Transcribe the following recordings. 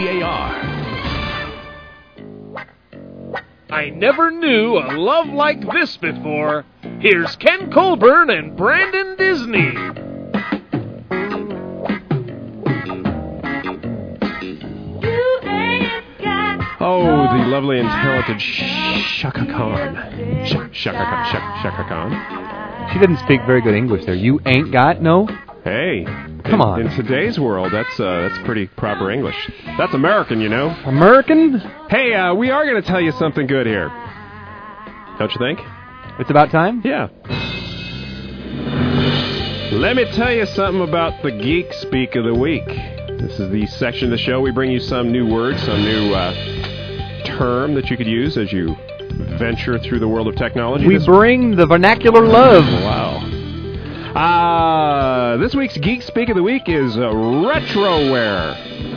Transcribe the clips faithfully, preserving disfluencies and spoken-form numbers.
A R. I never knew a love like this before. Here's Ken Colburn and Brandon Disney. Oh, the lovely and talented Chaka Khan. Sh- Chaka Khan. Sh- Chaka Khan. She didn't speak very good English there. You ain't got no? Hey. Come in, on. In today's world, that's uh, that's pretty proper English. That's American, you know. American? Hey, uh, we are going to tell you something good here. Don't you think? It's about time? Yeah. Let me tell you something about the Geek Speak of the Week. This is the section of the show. We bring you some new words, some new uh, term that you could use as you venture through the world of technology. We this bring the vernacular love. Wow. Uh, this week's Geek Speak of the Week is uh, Retroware.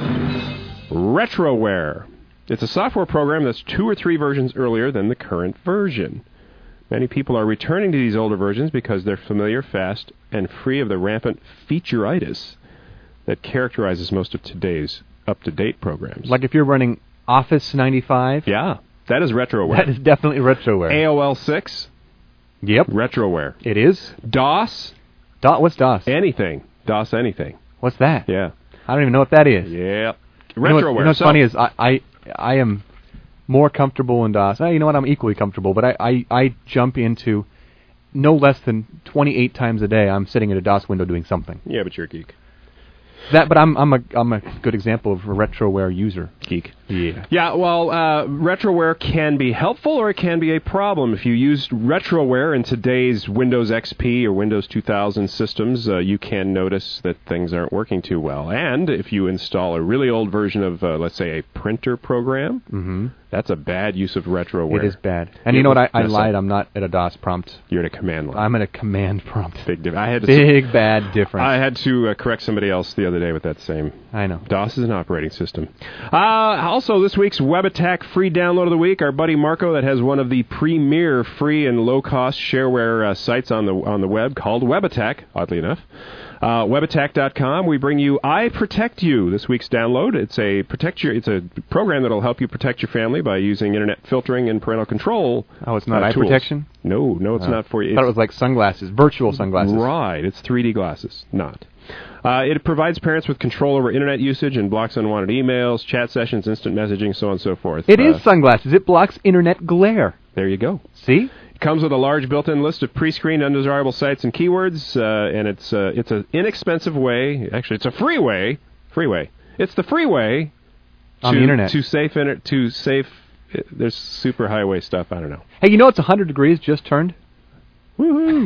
Retroware. It's a software program that's two or three versions earlier than the current version. Many people are returning to these older versions because they're familiar, fast, and free of the rampant featureitis that characterizes most of today's up-to-date programs. Like if you're running Office ninety-five? Yeah, that is retroware. That is definitely retroware. A O L six? Yep. Retroware. It is? DOS? Do- what's DOS? Anything. DOS anything. What's that? Yeah. I don't even know what that is. Yeah. Retroware. You know, what, you know what's so, funny is I, I I am more comfortable in DOS. Uh, you know what? I'm equally comfortable, but I, I, I jump into no less than twenty-eight times a day. I'm sitting at a DOS window doing something. Yeah, but you're a geek. That, but I'm I'm a I'm a good example of a retroware user. Geek. Yeah. Yeah, well, uh, retroware can be helpful or it can be a problem. If you use retroware in today's Windows X P or Windows two thousand systems, uh, you can notice that things aren't working too well. And if you install a really old version of, uh, let's say, a printer program, Mm-hmm. that's a bad use of retroware. It is bad. And It you know what? I, will I mess lied. up. I'm not at a DOS prompt. You're at a command line. I'm at a command prompt. Big difference. I had to Big bad difference. I had to uh, correct somebody else the other day with that same. I know. DOS is an operating system. Uh, also, this week's Web Attack free download of the week, our buddy Marco that has one of the premier free and low-cost shareware uh, sites on the on the web called Web Attack, oddly enough. Uh, web attack dot com. We bring you I Protect You, this week's download. It's a protect your. It's a program that'll help you protect your family by using internet filtering and parental control. Oh, it's not uh, eye tools. protection? No, no, it's Oh. not for you. I thought it was like sunglasses, virtual sunglasses. Right, it's three D glasses, not. Uh, it provides parents with control over internet usage and blocks unwanted emails, chat sessions, instant messaging, so on and so forth. It uh, is sunglasses. It blocks internet glare. There you go. See? It comes with a large built-in list of pre-screened undesirable sites and keywords, uh, and it's uh, it's an inexpensive way. Actually, it's a free way. Free way. It's the free way On to, the internet. to safe inter- to safe. Uh, there's super highway stuff. I don't know. Hey, you know it's one hundred degrees just turned? Woohoo!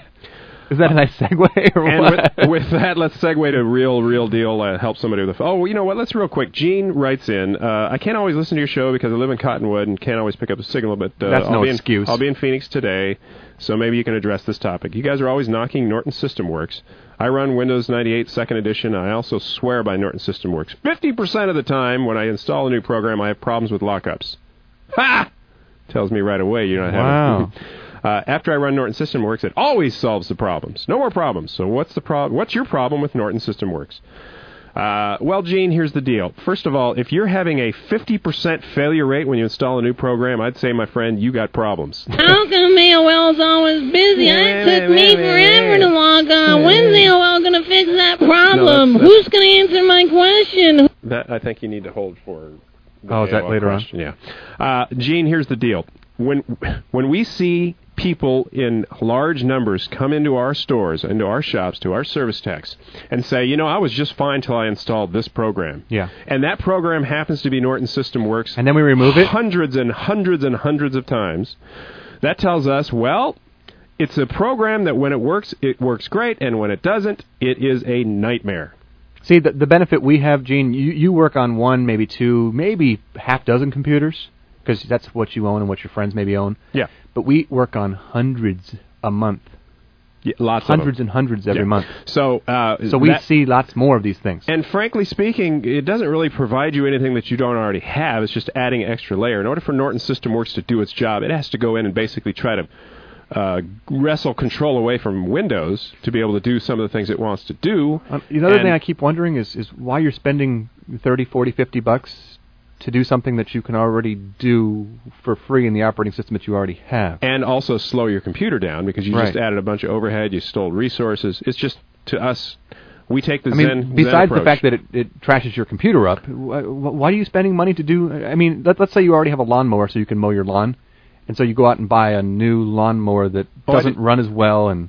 Is that a nice segue or And what? with, with that, let's segue to real, real deal. Uh, help somebody with the. Oh, you know what? Let's real quick. Gene writes in. Uh, I can't always listen to your show because I live in Cottonwood and can't always pick up the signal. But uh, That's I'll no be in, excuse. I'll be in Phoenix today, so maybe you can address this topic. You guys are always knocking Norton System Works. I run Windows ninety-eight Second Edition. I also swear by Norton System Works. Fifty percent of the time, when I install a new program, I have problems with lockups. Ha! Tells me right away you're not Wow. having. Uh, after I run Norton System Works, it always solves the problems. No more problems. So what's the problem? What's your problem with Norton System Works? Uh, well, Gene, here's the deal. First of all, if you're having a fifty percent failure rate when you install a new program, I'd say, my friend, you got problems. How come A O L's always busy? It took me forever to log on. When's A O L going to fix that problem? No, that's- Who's going to answer my question? That I think you need to hold for. the Oh, is that A O L later on? question. Yeah. Uh, Gene, here's the deal. When when we see people in large numbers come into our stores, into our shops, to our service techs, and say, you know, I was just fine till I installed this program. Yeah. And that program happens to be Norton System Works. And then we remove it? Hundreds and hundreds and hundreds of times. That tells us, well, it's a program that when it works, it works great, and when it doesn't, it is a nightmare. See, the, the benefit we have, Gene, you, you work on one, maybe two, maybe half dozen computers, because that's what you own and what your friends maybe own. Yeah. But we work on hundreds a month. Yeah, lots hundreds of and hundreds every Yeah. month. So, uh, So we that- see lots more of these things. And frankly speaking, it doesn't really provide you anything that you don't already have. It's just adding an extra layer. In order for Norton System Works to do its job, it has to go in and basically try to uh, wrestle control away from Windows to be able to do some of the things it wants to do. Um, the other And- thing I keep wondering is, is why you're spending thirty, forty, fifty bucks to do something that you can already do for free in the operating system that you already have. And also slow your computer down because you Right. just added a bunch of overhead, you stole resources. It's just, to us, we take the I mean, Zen besides Zen the approach. fact that it, it trashes your computer up, why, why are you spending money to do... I mean, let, let's say you already have a lawnmower so you can mow your lawn, and so you go out and buy a new lawnmower that Oh, I doesn't did- run as well, and...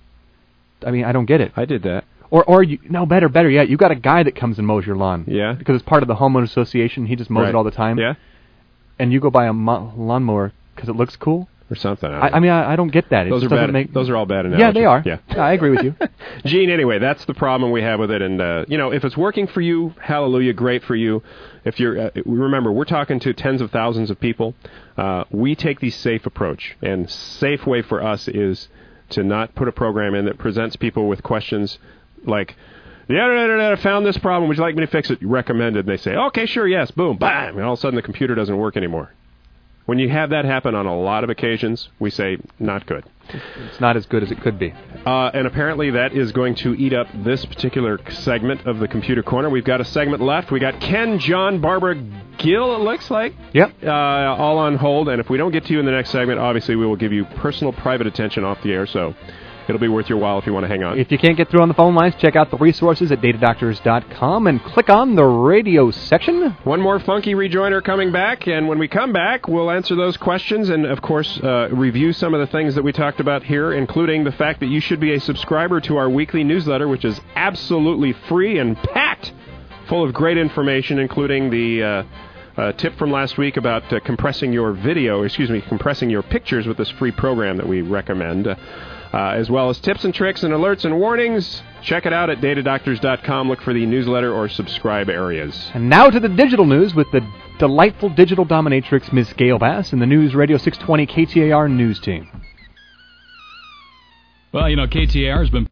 I mean, I don't get it. I did that. Or, or you, no, better, better yet, you got a guy that comes and mows your lawn. Yeah. Because it's part of the homeowner association, he just mows Right. it all the time. Yeah? And you go buy a mo- lawnmower because it looks cool? Or something. I, I, I mean, I, I don't get that. It those just are doesn't bad. make... Those are all bad analogies. Yeah, they are. Yeah. I agree with you. Gene, anyway, that's the problem we have with it. And, uh, you know, if it's working for you, hallelujah, great for you. If you're, uh, remember, we're talking to tens of thousands of people. Uh, we take the safe approach. And safe way for us is to not put a program in that presents people with questions like, the internet found this problem. Would you like me to fix it? You recommend it. And they say, okay, sure, yes, boom, bam. And all of a sudden the computer doesn't work anymore. When you have that happen on a lot of occasions, we say, not good. It's not as good as it could be. Uh, and apparently that is going to eat up this particular segment of the Computer Corner. We've got a segment left. We got Ken, John, Barbara, Gil, it looks like. Yep. Uh, all on hold. And if we don't get to you in the next segment, obviously we will give you personal, private attention off the air. So it'll be worth your while if you want to hang on. If you can't get through on the phone lines, check out the resources at data doctors dot com and click on the radio section. One more funky rejoiner coming back, and when we come back, we'll answer those questions and, of course, uh, review some of the things that we talked about here, including the fact that you should be a subscriber to our weekly newsletter, which is absolutely free and packed full of great information, including the uh, uh, tip from last week about uh, compressing your video, excuse me, compressing your pictures with this free program that we recommend. Uh, Uh, as well as tips and tricks and alerts and warnings. Check it out at data doctors dot com. Look for the newsletter or subscribe areas. And now to the digital news with the delightful digital dominatrix, Miss Gail Bass, and the News Radio six twenty K T A R news team. Well, you know, K T A R has been